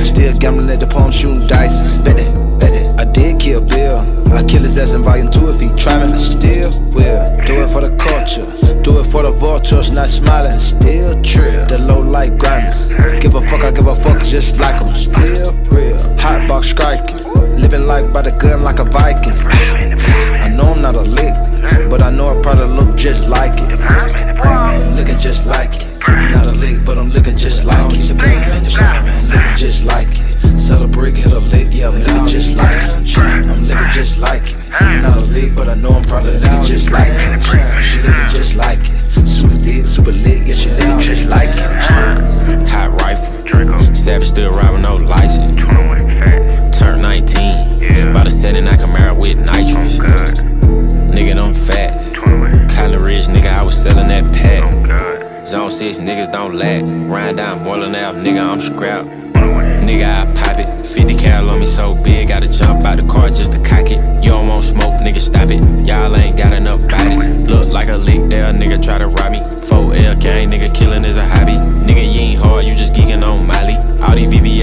Still gambling at the palm, shooting dice. Bet it, bet it. I did kill Bill. I kill his ass in volume 2 if he try me. I still will. Do it for the culture. Do it for the vultures, not smiling. Still trill. The low light grinders. Give a fuck, I give a fuck just like him. Still real. Hot box striking. Living life by the gun like a Viking. I know I'm not a lick, but I know I probably look just like it. Looking just like it. Not a lick, but I'm looking just like it. Looking just like it. Sell a brick, hit a lick, yeah, I'm looking just like it. I'm looking just like it. Not a lick, but I know I'm probably looking just like it. She looking just like it. Super thick, super lit, yeah, she looking just like it. Hot rifle, Savage still robbing, no license. Turn 19, about to set in that Camaro with nitrous. Nigga, I'm fast. Kylie Ridge, nigga, I was selling that pack. Zone 6, niggas don't lack. Ride down Moreland Ave, nigga, I'm scrapped. Nigga, I pop it. 50 cal on me so big, gotta jump out the car just to cock it. You don't want smoke, nigga, stop it. Y'all ain't got enough bodies. Look like a lick there, nigga try to rob me. 4L gang, nigga, killing is a hobby. Nigga, you ain't hard, you just geeking on Molly. All these VVS